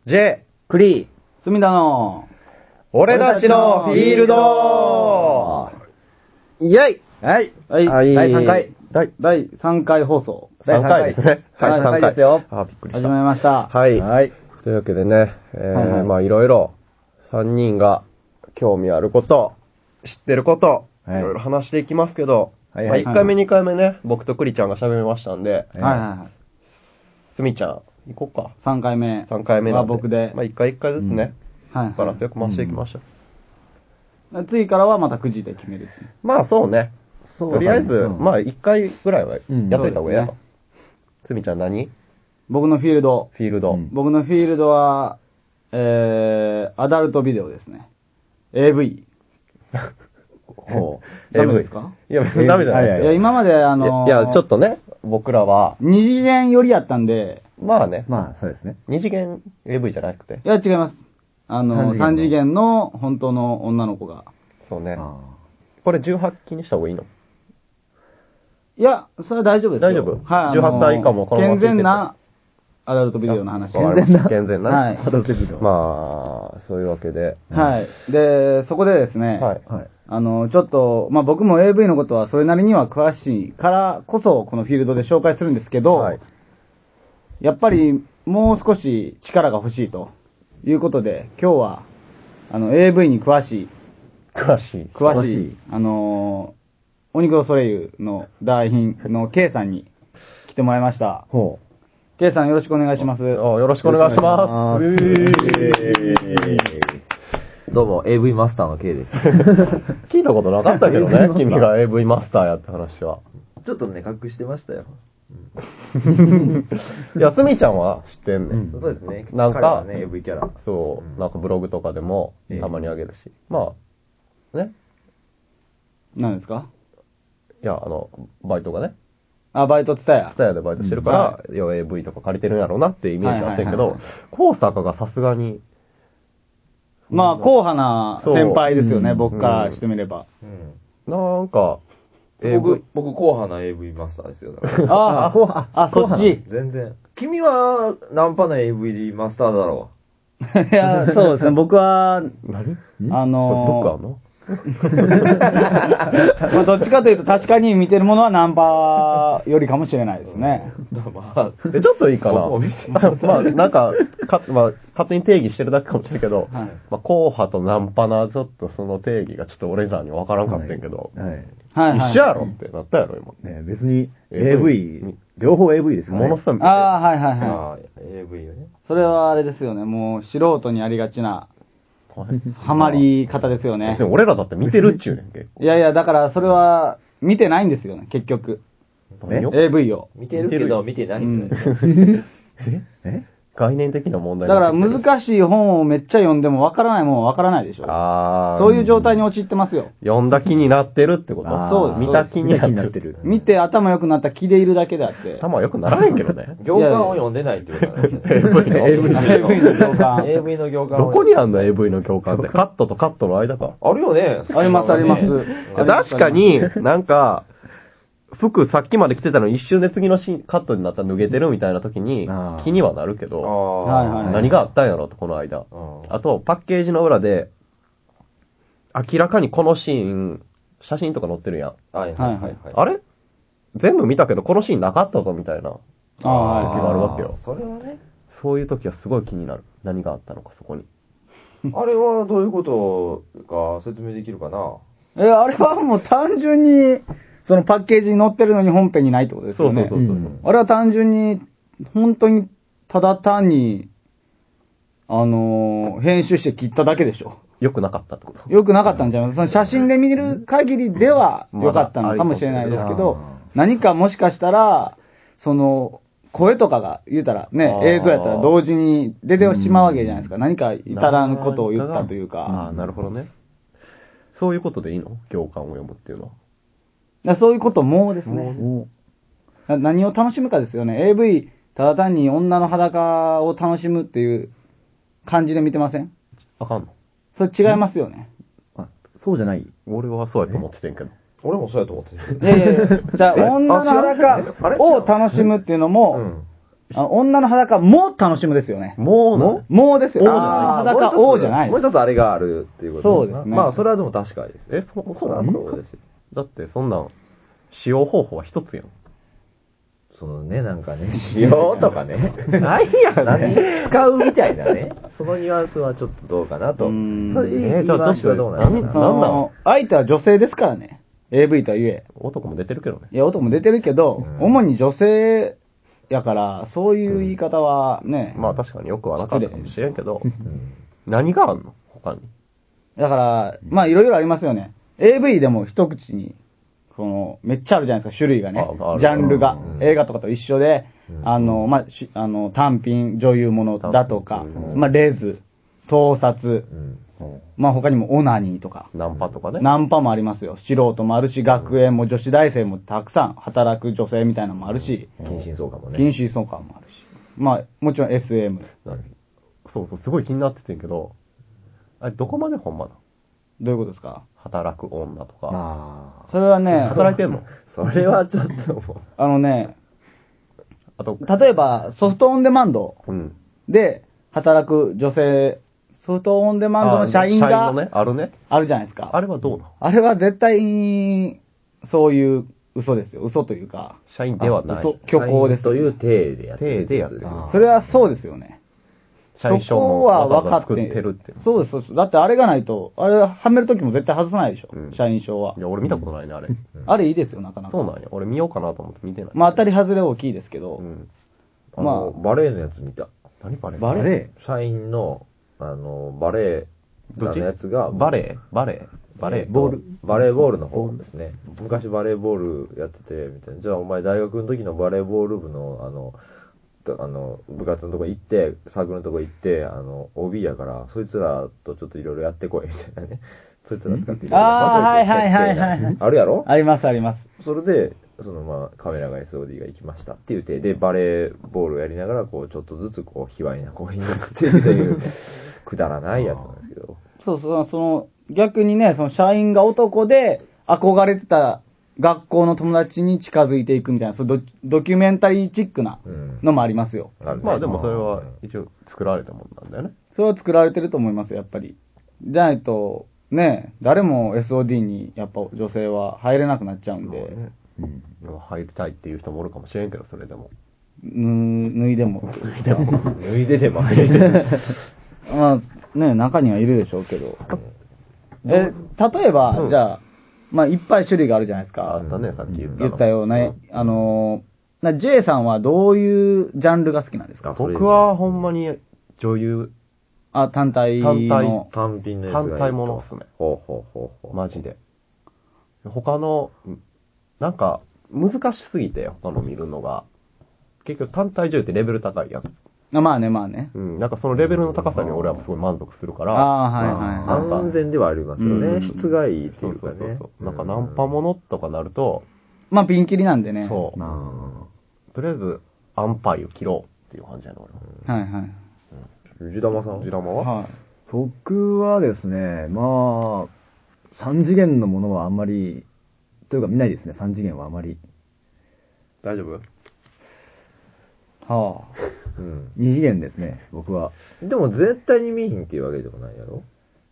J、 クリー、 隅田の、 俺たちのフィールドイェイはい。 はい。第3回。 第3回放送。 3回ですね。 はい、3回ですよ。 あ、びっくりした。 始めました。 はい。 はい。 というわけでね、 はいまあいろいろ3人が興味あること、知ってること、いろいろ話していきますけど、 はいまあ1回目2回目ね、僕とクリちゃんが喋りましたんで、 はいはい。 スミちゃん、行こうか。 3回目。 3回目なんで。 僕で。 まあ1回1回ずつね、 はい。 バランスよく回していきましょう。 次からはまた9時で決めるっていう。 まあそうね。とりあえず、まあ1回ぐらいはやっといた方がいいやろ。スミちゃん何？ 僕のフィールド。僕のフィールドは、アダルトビデオですね。AV。ダメですか？ いや、別にダメじゃないですよ。 いや、今までいや、ちょっとね、僕らは。 二次元寄りやったんで。 まあね。 まあ、そうですね。 二次元 AV じゃなくて。 いや、違います。3次元の本当の女の子が。 そうね。これ18期にした方がいいの？ いや、それは大丈夫ですよ。 大丈夫？ はい。 18歳以下もこのまま健全なアダルトビデオの話。 健全な。 はい。 アダルトビデオ。 まあ、そういうわけで。 はい。で、そこでですね。 はい。 ちょっと、まあ僕も AV のことはそれなりには詳しいからこそ、このフィールドで紹介するんですけど、はい、やっぱりもう少し力が欲しいということで、今日は、AV に詳しい、オニクロソレイユの代品の K さんに来てもらいました。K さんよろしくお願いします。 よろしくお願いします。 どうも、AV マスターの K です。 聞いたことなかったけどね、君が AV マスターやって話は。 ちょっとね、隠してましたよ。 いや、すみちゃんは知ってんねん。 そうですね。 なんか、 ね、AV キャラ。 そう、なんかブログとかでもたまにあげるし。まあ、ね。 何ですか？ いや、バイトがね。 バイトツタヤでバイトしてるから、要 AV とか借りてるんやろうなってイメージあってんけど、高坂がさすがに、 まあ、硬派な先輩ですよね、僕からしてみれば。 なんか、 僕、硬派な AV マスターですよ。 そっち。 全然。君は、ナンパな AV マスターだろう。いや、そうですね、僕は、 何？僕あんの？ まあどっちかというと確かに見てるものはナンパよりかもしれないですね。 ちょっといいかな。まあなんか、勝手に定義してるだけかもしれないけど、まあ硬派とナンパな、ちょっとその定義がちょっと俺らに分からんかったんけど、一緒やろってなったやろ今。 ね、別に AV、両方 AV ですね。 ものすごい。 AV よね。それはあれですよね、もう素人にありがちな。ハマり方ですよね。 俺らだって見てるっちゅうねん、結構。 いや、だからそれは見てないんですよね、結局。AV を。 見てるけど見てないんだよ。 概念的な問題だから難しい本をめっちゃ読んでも分からないもんは分からないでしょ。そういう状態に陥ってますよ。 読んだ気になってるってこと？ そうです。 見た気になってる。 見て頭良くなった気でいるだけであって。 頭良くならへんけどね。 行間を読んでないってことだね。 AV の行間。 AV の行間。 どこにあんの AV の行間って。カットとカットの間か。 あるよね。 あります。 確かになんか、服さっきまで着てたの一瞬で次のカットになったら脱げてるみたいな時に気にはなるけど、何があったんやろとこの間。あとパッケージの裏で明らかにこのシーン写真とか載ってるやん。あれ全部見たけどこのシーンなかったぞみたいな時があるわけよ。 それはね。 そういう時はすごい気になる。何があったのかそこに。 あれはどういうことか説明できるかな？ あれはもう単純にそのパッケージに載ってるのに本編にないってことですよね。 そう。 あれは単純に、本当に、ただ単に、編集して切っただけでしょ。 良くなかったってこと？ 良くなかったんじゃない？その写真で見る限りでは良かったのかもしれないですけど、何かもしかしたら、その、声とかが言うたらね、映像やったら同時に出てしまうわけじゃないですか。何か至らぬことを言ったというか。 なるほどね。そういうことでいいの？行間を読むっていうのは。 そういうこともですね。何を楽しむかですよね。AV、ただ単に女の裸を楽しむっていう感じで見てません？ あかんの？ それ違いますよね。 そうじゃない。 俺はそうやと思っててんけど。 俺もそうやと思ってて。 じゃあ女の裸を楽しむっていうのも、 女の裸も楽しむですよね。もですよ。女の裸をじゃない。 もう一つあれがあるっていうことそうですね。 まあ、それはでも確かです。 そうなんですよ。だって、そんなん、使用方法は一つやん。 そのね、なんかね、使用とかね。何や何使うみたいなね。そのニュアンスはちょっとどうかなと。そういうじゃあ、ちょっとどうなん相手は女性ですからね。AV とは言え。 男も出てるけどね。 いや、男も出てるけど、主に女性やから、そういう言い方はね。 まあ確かによくはなかったかもしれんけど、何があんの他に。 だから、まあいろいろありますよね。AV でも一口に、めっちゃあるじゃないですか、種類がね。ジャンルが。映画とかと一緒で、単品、女優ものだとか、まあレズ、盗撮、まあ他にもオナニーとか。 ナンパとかね。 ナンパもありますよ。素人もあるし、学園も女子大生もたくさん働く女性みたいなのもあるし。 近親相関もね。 近親相関もあるし。まあ、もちろん SM。 そう、すごい気になっててんけど、あれどこまでほんまなの？ どういうことですか？ 働く女とか。 それはね、 働いてんの？ それはちょっともう。例えば、ソフトオンデマンドで働く女性、ソフトオンデマンドの社員が、あるじゃないですか。 あれはどうなの？ あれは絶対に、そういう嘘ですよ。嘘というか。 社員ではない。 虚構です。 という体でやってる。 体でやってる。 それはそうですよね。 社員証もわざわざ作ってるって。 そうです、そうです。だってあれがないと、あれはめるときも絶対外さないでしょ。社員証は。 いや、俺見たことないね、あれ。 あれいいですよ、なかなか。 そうなんや。俺見ようかなと思って見てない。 まあ当たり外れ大きいですけど。 まあ、バレーのやつ見た。 何バレー？ バレー？社員の、バレーのやつが、 バレーボールの方ですね。昔バレーボールやってて、みたいな。じゃあお前大学の時のバレーボール部の、部活のとこ行って、サークルのとこ行って、OB やから、そいつらとちょっといろいろやってこい、みたいなね。そいつら使っていろいろ。 はい。 あるやろ？ あります、あります。 それで、カメラが SOD が行きましたっていう体で、バレーボールをやりながら、ちょっとずつ卑猥な行為に移っていくという、くだらないやつなんですけど。 逆にね、社員が男で憧れてた学校の友達に近づいていくみたいな、ドキュメンタリーチックなのもありますよ。 まあでもそれは一応作られたもんなんだよね。 それは作られてると思いますよ、やっぱり。じゃないと、ね、誰も SOD にやっぱ女性は入れなくなっちゃうんで。 入りたいっていう人もおるかもしれんけど、それでも。 脱いでも。 脱いででも入れて。 まあね、中にはいるでしょうけど。例えば、じゃあ、まあいっぱい種類があるじゃないですか。 あったね、さっき言ったような。J さんはどういうジャンルが好きなんですか？ 僕はほんまに女優。 単体の。 単品のやつがいい。 単体ものっすね。 ほう。 マジで。他の、なんか、難しすぎて、他の見るのが。結局単体女優ってレベル高いやん。 まあね。 なんかそのレベルの高さに俺はすごい満足するから。 安全ではありますよね。質がいいっていうかね。 なんかナンパものとかなると。 まあピンキリなんでね。 そう。とりあえず、安牌を切ろうっていう感じやな、 俺は。はい。 ジダマさん？ ジダマは？ 僕はですね、まあ、3次元のものはあんまり、というか見ないですね、3次元はあまり。 大丈夫？ 2次元ですね、僕は。 でも絶対に見えひんっていうわけでもないやろ？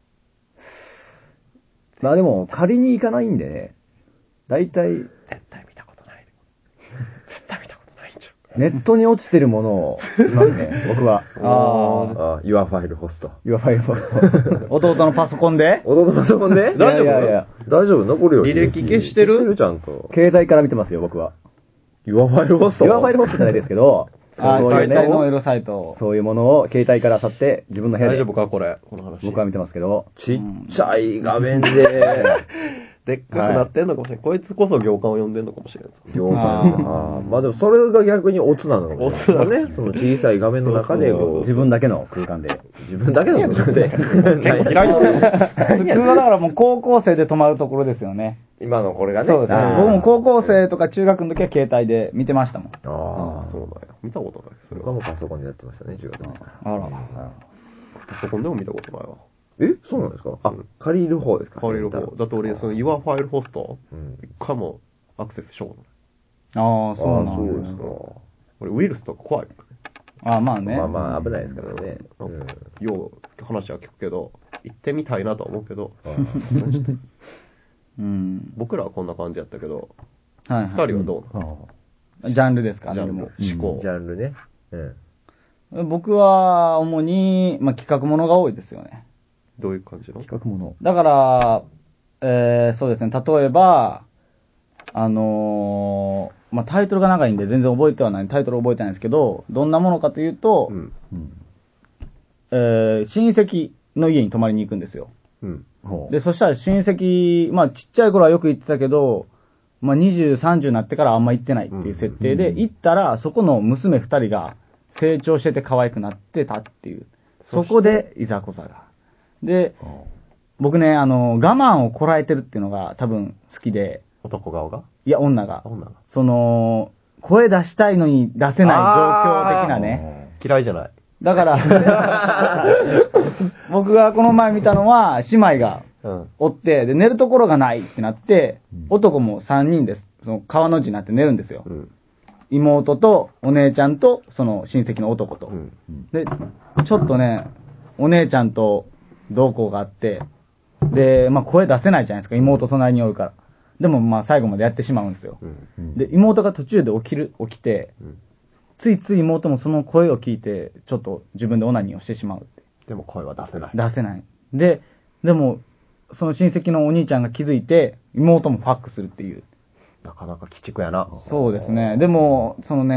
まあでも、仮に行かないんでね、大体。 絶対見たことない。絶対見たことないんじゃん。 ネットに落ちてるものを見ますね、僕は。 Your File Host。 Your File Host。 弟のパソコンで？ 弟のパソコンで？ 大丈夫？いや大丈夫？残るよ。 履歴消してる？ 消してるちゃんと。 携帯から見てますよ、僕は。 Your File Host？Your File Host じゃないですけど、 携帯のエロサイト。 そういうものを携帯から去って自分の部屋で。 大丈夫かこれ。この話。 僕は見てますけど。 ちっちゃい画面で。 でっかくなってんのかもしれん。こいつこそ行間を読んでんのかもしれん。 行間。まあでもそれが逆にオツなのかもしれないね。その小さい画面の中で自分だけの空間で。 自分だけの空間で。結構嫌いなの。 普通はだからもう高校生で泊まるところですよね。 今のこれがね。 そうですね。僕も高校生とか中学の時は携帯で見てましたもん。 そうだよ。見たことない。 それはもうパソコンでやってましたね、中学の時。 パソコンでも見たことないわ。 そうなんですか？借りる方ですか？ 借りる方。だって俺、Your File Host、一回もアクセスしようがない。そうなんですか。 俺、ウイルスとか怖いからね。 まあね。 まあ危ないですからね。 よう話は聞くけど、行ってみたいなとは思うけど、僕らはこんな感じやったけど、二人はどうなの？ ジャンルですか？ ジャンルも思考。 ジャンルね。 僕は主に、企画ものが多いですよね。 どういう感じの？ 企画もの。 だから、そうですね、例えば、タイトルが長いんで全然覚えてはない、タイトル覚えてないんですけど、どんなものかというと、親戚の家に泊まりに行くんですよ。で、そしたら親戚、ちっちゃい頃はよく行ってたけど、20、30になってからあんま行ってないっていう設定で、行ったら、そこの娘2人が成長してて可愛くなってたっていう。そこで、いざこざが。で、僕ね、我慢をこらえてるっていうのが多分好きで。 男側が？ いや、女が。声出したいのに出せない状況的なね。 嫌いじゃない。 だから、僕がこの前見たのは、姉妹がおって、で、寝るところがないってなって、男も3人です。その川の字になって寝るんですよ。妹とお姉ちゃんと、その親戚の男と。で、ちょっとね、お姉ちゃんと同行があって、で、声出せないじゃないですか、妹隣におるから。でも最後までやってしまうんですよ。で、妹が途中で起きて、ついつい妹もその声を聞いて、ちょっと自分でオナニーをしてしまうって。 でも声は出せない。 出せない。でも、その親戚のお兄ちゃんが気づいて、妹もファックするっていう。 なかなか鬼畜やな。 そうですね。でも、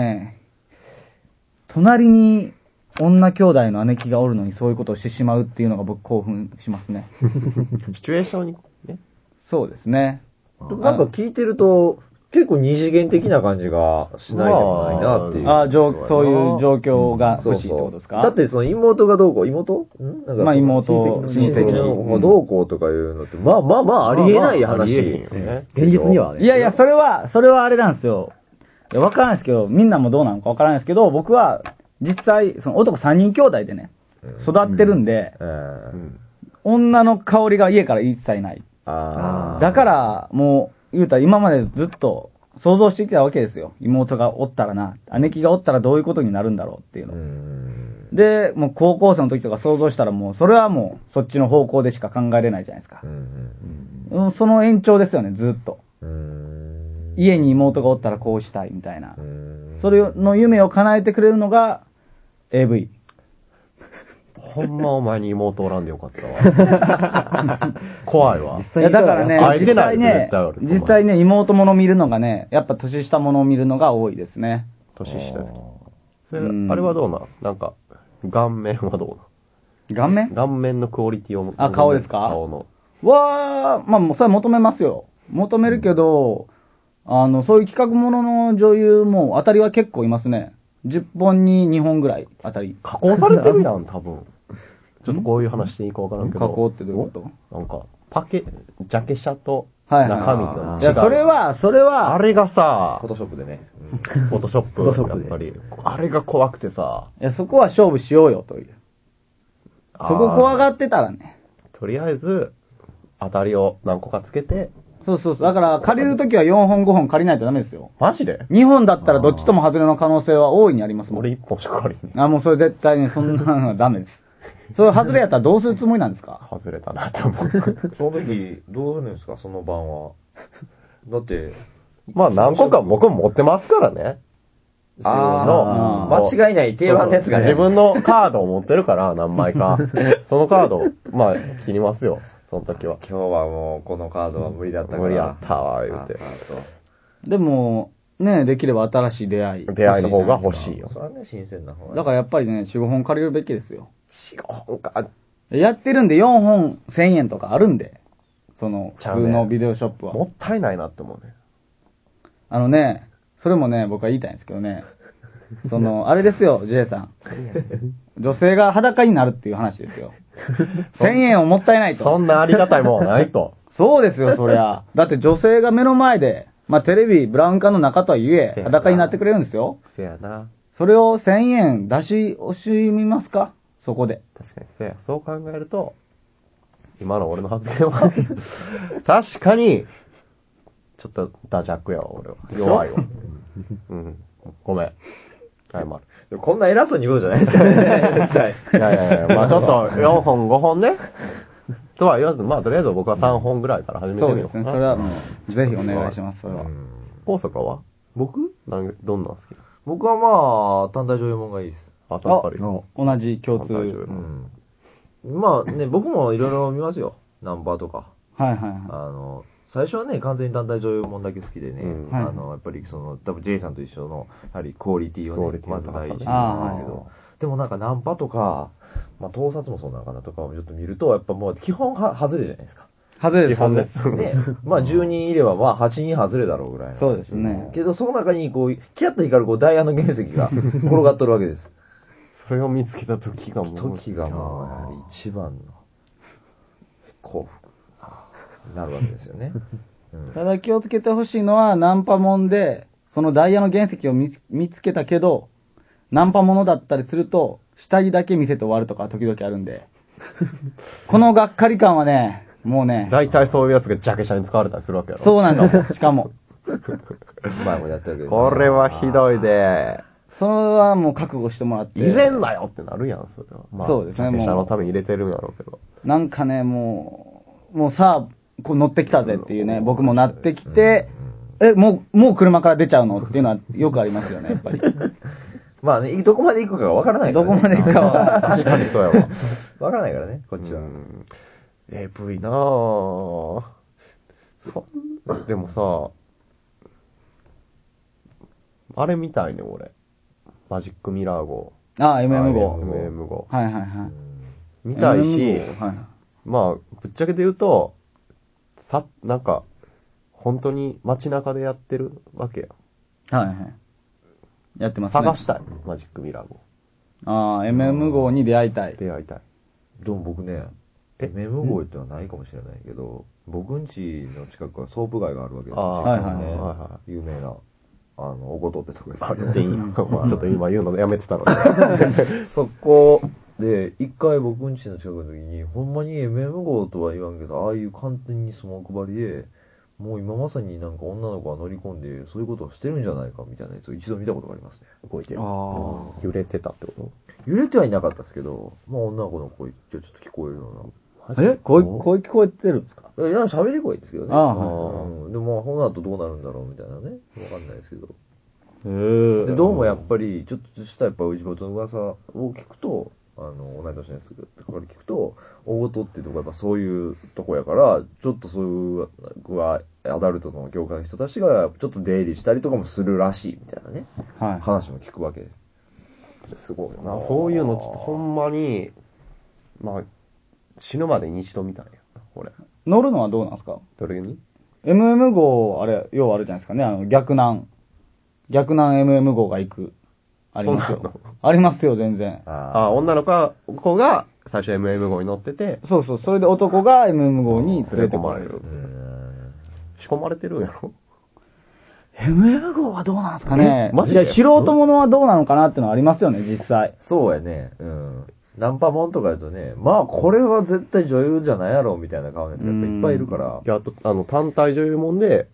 隣に女兄弟の姉貴がおるのにそういうことをしてしまうっていうのが僕興奮しますね。 シチュエーションにね。 そうですね。 なんか聞いてると、結構二次元的な感じがしないでもないなっていう。 そういう状況が欲しいってことですか？ だってその妹がどうこう、妹妹、 親戚の方がどうこうとかいうのって、まあありえない話。 現実にはね。 いや、それはあれなんですよ。わからないですけど、みんなもどうなのかわからないですけど、僕は実際、その男3人兄弟でね、育ってるんで、女の香りが家から一切ない。だから、もう、言うたら今までずっと想像してきたわけですよ。妹がおったらな、姉貴がおったらどういうことになるんだろうっていうの。で、もう高校生の時とか想像したらもう、それはもうそっちの方向でしか考えれないじゃないですか。その延長ですよね、ずっと。家に妹がおったらこうしたいみたいな。それの夢を叶えてくれるのが AV。 ほんまお前に妹おらんでよかったわ。怖いわ。 いや、だからね、実際ね、妹もの見るのがね、やっぱ年下ものを見るのが多いですね。 年下。あれはどうなんか、顔面はどう顔面？ 顔面のクオリティを。 顔ですか？ 顔の。 それは求めますよ。求めるけど、そういう企画ものの女優も当たりは結構いますね。10本に2本ぐらい当たり。 加工されてるやん、多分。ちょっとこういう話していいかわからんけど。 加工ってどういうこと？ なんか、ジャケ写と中身が違う。 いや、それは、 あれがさ、 フォトショップでね。 フォトショップ、やっぱり。あれが怖くてさ。 いや、そこは勝負しようよという。そこ怖がってたらね。 とりあえず、当たりを何個かつけて。 そう。だから、借りるときは4本5本借りないとダメですよ。 マジで？ 2 本だったらどっちとも外れの可能性は大いにありますもん。 俺1本しか借りない。 もうそれ絶対にそんなのはダメです。それ外れやったらどうするつもりなんですか？ 外れたなって思う。 その時、どうするんですか、その晩は。だって、 何個か僕も持ってますからね。 間違いない定番のやつがね。 自分のカードを持ってるから、何枚か。そのカードを、切りますよ。その時は。 今日はもう、このカードは無理だったから。 無理やったわ、言うて。 でも、ね、できれば新しい出会い。 出会いの方が欲しいよ。 それはね、新鮮な方が。 だからやっぱりね、4、5本借りるべきですよ。 4、5本か。 やってるんで4本1000円とかあるんで。普通のビデオショップは。 もったいないなって思うね。それもね、僕は言いたいんですけどね。あれですよ、J さん。女性が裸になるっていう話ですよ。1000円をもったいないと。 そんなありがたいもんはないと。 そうですよ、そりゃ。だって女性が目の前で、テレビ、ブラウン管の中とはいえ、裸になってくれるんですよ。 せやな。 それを1000円出し惜しみますか？そこで。 確かにせや。そう考えると、今の俺の発言は、確かに、ちょっとダジャックやわ、俺は。弱いわ。ごめん。謝る。 こんな偉そうに言うことじゃないですからね、絶対。 いや、まあちょっと4本5本ね。とは言わず、まあとりあえず僕は3本ぐらいから始めてみようかな。 そうですね。それはもう、ぜひお願いします、それは。 大阪は僕どんなん好き？ 僕はまあ、単体女優もんがいいです。 やっぱり。 同じ共通。 まあね、僕もいろいろ見ますよ。ナンバーとか。 はいはいはい。 最初はね、完全に単体女優もんだけ好きでね、やっぱり多分 J さんと一緒の、やはりクオリティをね、まず第一になんだけど、でもなんかナンパとか、まあ盗撮もそうなのかなとかをちょっと見ると、やっぱもう基本外れじゃないですか。 外れです。 基本です。 ね、まあ10人いればまあ8人外れだろうぐらいの。 そうですね。 けどその中にこう、キラッと光るダイヤの原石が転がっとるわけです。 それを見つけた時がもう。 時がもう、やはり一番の幸福になるわけですよね。 ただ気をつけてほしいのは、ナンパもんで、そのダイヤの原石を見つけたけど、ナンパものだったりすると、下着だけ見せて終わるとか時々あるんで、このがっかり感はね、もうね。 大体そういうやつがジャケ写に使われたりするわけやろ。 そうなんです。しかも。 前もやってるけど。 これはひどいで。 それはもう覚悟してもらって。 入れんなよってなるやん、それは。 まあ、そうですね、 もう。ジャケ写のために入れてるんやろうけど。 なんかね、もうさあ、こう乗ってきたぜっていうね、僕もなってきて、もう車から出ちゃうのっていうのはよくありますよね、やっぱり。 まあね、どこまで行くかがわからないから、 ね。どこまで行くかは。 確かにそうやわ。 わからないからね、こっちは。 AV なぁ。でもさ、あれみたいね、俺。マジックミラー号。 ああ、MM 号。 MM 号。 はいはいはい。 みたいし、まあ、ぶっちゃけて言うと、なんか、本当に街中でやってるわけや。 はいはい。やってますね。 探したい、マジックミラー号。 ああ、MM 号に出会いたい。 出会いたい。 でも僕ね、MM 号ってのはないかもしれないけど、僕ん家の近くはソープ街があるわけですよ。 はいはい。有名な、おごとってとこですよ。言っていいのちょっと今言うのやめてたので。 そこで、一回僕ん家の近くの時に、ほんまに MM 号とは言わんけど、ああいう完全にスモーク張りで、もう今まさになんか女の子が乗り込んで、そういうことをしてるんじゃないかみたいなやつを一度見たことがありますね。 動いてる。揺れてたってこと？ 揺れてはいなかったですけど、まあ女の子の声ってちょっと聞こえるような。 声聞こえてるんですか？ いや、喋り声ですけどね。 でも、この後どうなるんだろうみたいなね。わかんないですけど。で、どうもやっぱり、ちょっとしたやっぱ内元の噂を聞くと、同い年のやつから聞くと、大ごとっていうとこやっぱそういうとこやから、ちょっとそういう、アダルトの業界の人たちがちょっと出入りしたりとかもするらしいみたいなね。 はい。 話も聞くわけです。 すごいな。そういうのちょっとほんまに、まあ、死ぬまでに一度見たんや。俺。 乗るのはどうなんですか？ どれに？ MM 号、あれ、要はあるじゃないですかね。逆難 MM 号が行く。ありますよ。ありますよ、全然。 女の子が最初 MM 号に乗ってて。 そうそう、それで男が MM 号に連れてこられる。 仕込まれてるんやろ？ MM 号はどうなんですかね。マジで素人ものはどうなのかなってのはありますよね、実際。 そうやね。ナンパもんとかやとね、まあこれは絶対女優じゃないやろみたいな顔のやつがやっぱいっぱいいるから。 いや、単体女優もんで、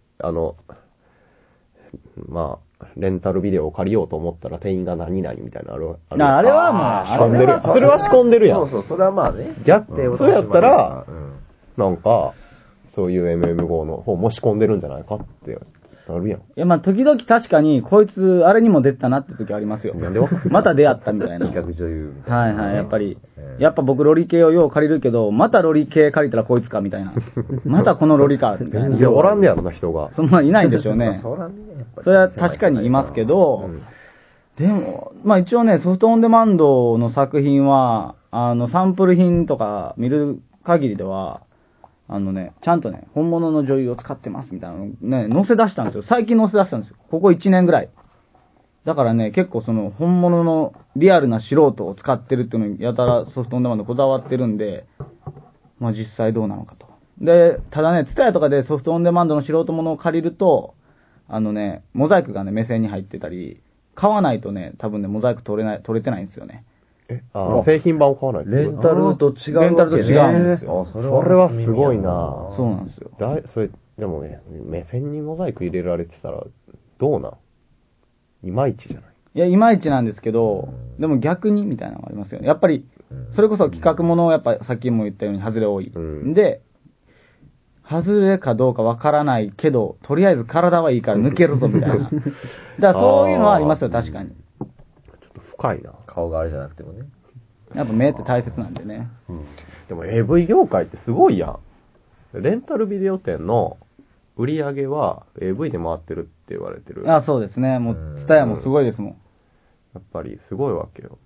まあ、レンタルビデオを借りようと思ったら店員が何々みたいなあれはもう、 仕込んでるやん。それは仕込んでるやん。 そう、それはまあね。 そうやったら、なんか、そういう MM 号の方も仕込んでるんじゃないかってなるやん。いや、まあ、時々確かに、こいつ、あれにも出てたなって時ありますよ。 なんでわかる？ また出会ったみたいな。 企画女優みたいな。 はいはい、やっぱり。やっぱ僕ロリ系をよう借りるけど、またロリ系借りたらこいつかみたいな。またこのロリか、みたいな。 いや、おらんねやろな、人が。 そんないないんでしょうね。それは確かにいますけど、でも、まあ一応ね、ソフトオンデマンドの作品は、サンプル品とか見る限りでは、ちゃんとね、本物の女優を使ってますみたいなのね、載せ出したんですよ。最近載せ出したんですよ。ここ1年ぐらい。だからね、結構その、本物のリアルな素人を使ってるっていうのに、やたらソフトオンデマンドこだわってるんで、まあ実際どうなのかと。で、ただね、ツタヤとかでソフトオンデマンドの素人ものを借りると、モザイクがね、目線に入ってたり、買わないとね、多分ね、モザイク取れてないんですよね。 製品版を買わないと。 レンタルと違うわけね。 レンタルと違うんですよ。 それはすごいな。 そうなんですよ。 それ、でもね、目線にモザイク入れられてたら、どうなん？いまいちじゃない？ いや、いまいちなんですけど、でも逆にみたいなのがありますよね。やっぱり、それこそ企画もの、やっぱさっきも言ったように外れ多い。で、外れかどうかわからないけど、とりあえず体はいいから抜けるぞみたいな。だからそういうのはありますよ、確かに。 ちょっと深いな。 顔があれじゃなくてもね。 やっぱ目って大切なんでね。 でも AV 業界ってすごいやん。レンタルビデオ店の売り上げは AV で回ってるって言われてる。 あ、そうですね。もう、ツタヤもすごいですもん。 やっぱりすごいわけよ。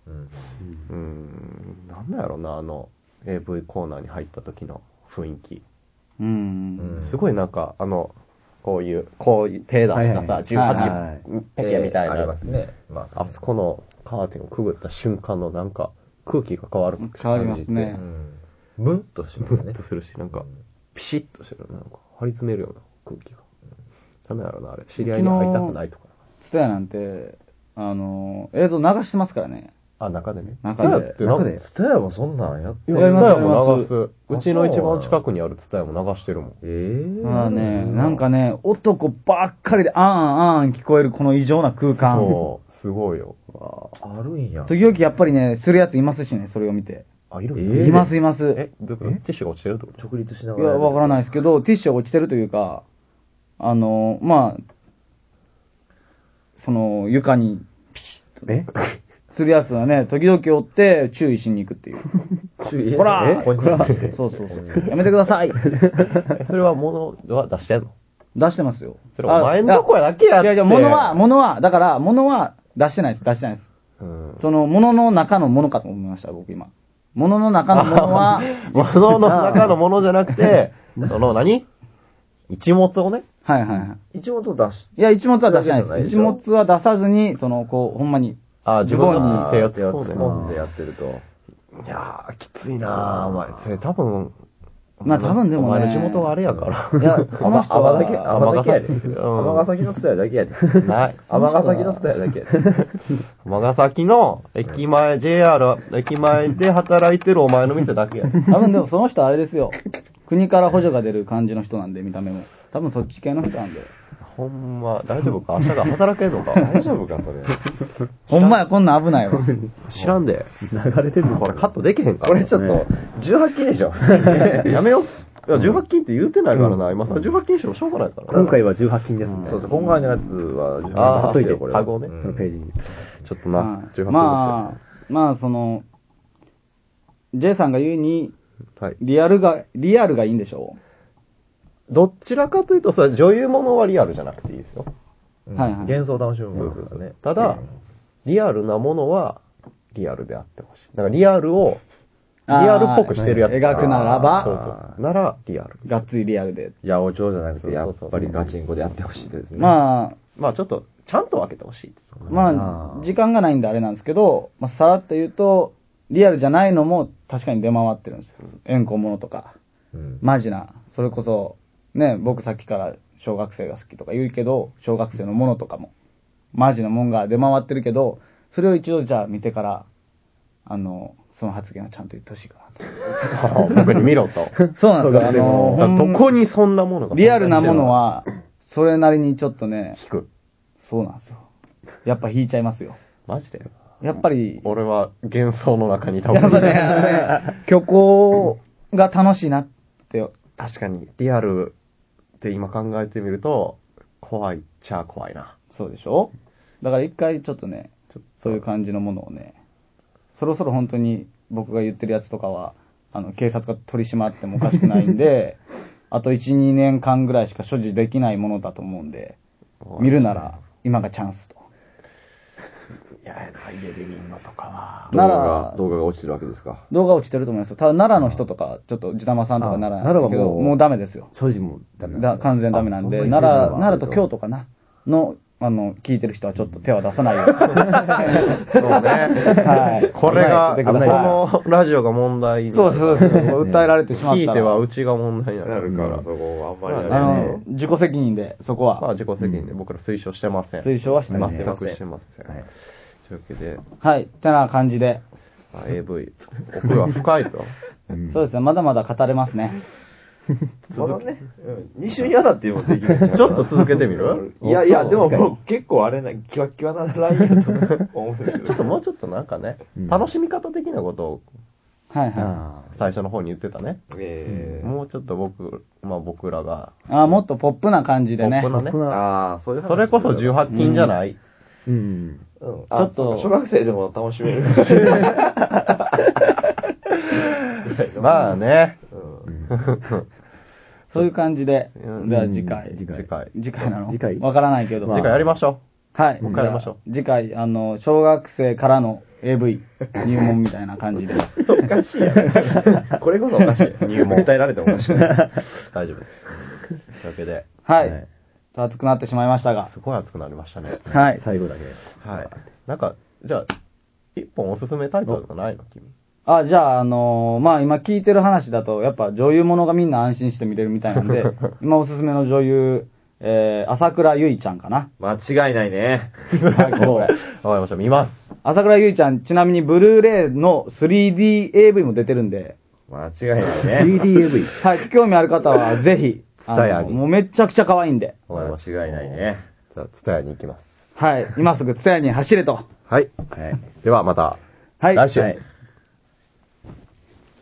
なんだろうな、AV コーナーに入った時の雰囲気。すごいなんか、こういう手出したさ、18ペケみたいな。 ありますね。 あそこのカーテンをくぐった瞬間のなんか、空気が変わる。 変わりますね。 ムンとしますね。 ムンとするし、なんか、ピシッとしてる。なんか、張り詰めるような空気が。ダメだろうな、あれ。知り合いに会いたくないとか。 ツタヤなんて、映像流してますからね。 あ、中でね。 中で。 ツタヤもそんなんやってる。ツタヤも流す。うちの一番近くにあるツタヤも流してるもん。 まあね、なんかね、男ばっかりで、あん聞こえるこの異常な空間。 そう、すごいよ。 あるんや。 時々やっぱりね、するやついますしね、それを見て。 あ、いるいます。 ティッシュが落ちてるってこと？ 直立しながら。 いや、わからないですけど、ティッシュが落ちてるというか、まあ、床に、ピシッと。するやつはね、時々追って注意しに行くっていう。 注意ほらそう。やめてください。 それは物は出してんの？ 出してますよ。 それお前んとこやだけやって。 いや、物は、だから、物は出してないです。その、物の中のものかと思いました、僕今。物の中のものは、 物の中のものじゃなくて、一物をね。 はい。 一物を出し、 いや、一物は出してないです。一物は出さずに、ほんまに、 自分に手を突っ込んでやってると。 いやー、きついなー、お前。それ多分、 まあ多分でもね。 お前の地元はあれやから。 いや、その人は、 尼崎のツタヤだけやで。 ない。 尼崎のツタヤだけやで。 尼崎の駅前、JR 駅前で働いてるお前の店だけや。 多分でもその人あれですよ。国から補助が出る感じの人なんで、見た目も。多分そっち系の人なんで。 ほんま、大丈夫か？明日が働けんのか？ 大丈夫か、それ。 ほんまや、こんなん危ないわ。 知らんで。 流れてるこれカットできへんから。 これちょっと、18禁でしょ。 やめよう。いや、18禁って言うてないからな。今さ、18禁してもしょうがないから。 今回は18禁ですね。 そう、今回のやつは18禁。 貼っといて、これ。タグをね。 そのページに。 ちょっとな、18禁まあ、J さんが言うに、リアルがいいんでしょう？ どちらかというとさ、女優ものはリアルじゃなくていいですよ。 はい。 幻想を楽しむものですね。 ただ、リアルなものは、リアルであってほしい。だからリアルっぽくしてるやつ。 描くならば、 そう。なら、リアル。 がっつりリアルで。 八百長じゃなくて、やっぱりガチンコでやってほしいですね。 まあちょっと、ちゃんと分けてほしい。 まあ、時間がないんであれなんですけど、さらっと言うと、リアルじゃないのも確かに出回ってるんですよ。円弧ものとか。マジな。それこそ、ね、僕さっきから小学生が好きとか言うけど、小学生のものとかも、マジなもんが出回ってるけど、それを一度じゃあ見てから、その発言をちゃんと言ってほしいかなと。 僕に見ろと。 そうなんですよ。 どこにそんなものがリアルなものは、それなりにちょっとね、 引く。 そうなんですよ。やっぱ引いちゃいますよ。 マジで？ やっぱり。 俺は幻想の中に多分。 やっぱね、虚構が楽しいなって。 確かに、リアルって今考えてみると、怖いっちゃ怖いな。 そうでしょ？だから一回ちょっとね、そういう感じのものをね、そろそろ本当に僕が言ってるやつとかは、警察が取り締まってもおかしくないんで、あと1、2年間ぐらいしか所持できないものだと思うんで、見るなら今がチャンスと。 いや、ないで見んのとかは。動画が落ちてるわけですか？ 動画落ちてると思いますよ。ただ奈良の人とか、ちょっと地玉さんとか奈良はもうダメですよ。 所持もダメ。 完全ダメなんで、奈良と京都かなの、聞いてる人はちょっと手は出さないように。そうね。 はい。これが、このラジオが問題。 そう。訴えられてしまったら。 聞いてはうちが問題になるから。 そこはあんまり自己責任で、そこは。 まあ自己責任で僕ら推奨してません。 推奨はしてません。 全くしてません。はい。というわけで。 はい。ってな感じで。 AV。奥が深いと。 そうですね。まだまだ語れますね。 このね、2週嫌だっていうのもできる。 ちょっと続けてみるいやいや、でも僕結構あれな、キワキワなラインだと思うんですけど。 ちょっともうちょっとなんかね、楽しみ方的なことを、 はいはい。 最初の方に言ってたね。もうちょっと僕らが。 もっとポップな感じでね。 ポップなね。 そういう話。 それこそ18禁じゃない？ ちょっと、 小学生でも楽しめる。 まあね。 そういう感じで、では次回なの？わからないけど。 次回やりましょう。はい。 やりましょう。次回、小学生からの AV 入門みたいな感じで。 おかしいやん。これこそおかしい。入門訴えられてもおかしい。 大丈夫です。というわけで。 はい。熱くなってしまいましたが。 すごい熱くなりましたね。 はい。 最後だけ。 はい。なんか、じゃあ、一本おすすめタイトルとかないの君？ じゃあ、まあ今聞いてる話だと、やっぱ女優ものがみんな安心して見れるみたいなんで、今おすすめの女優、朝倉ゆいちゃんかな。 間違いないね。 はい、これ。 わかりました。見ます。 朝倉ゆいちゃん、ちなみにブルーレイの 3DAV も出てるんで。 間違いないね。 3DAV。 はい、興味ある方はぜひ。 ツタヤに。 もうめちゃくちゃ可愛いんで。 間違いないね。 じゃあ、ツタヤに行きます。 はい、今すぐツタヤに走れと。 はい。ではまた。 はい。 来週。 はい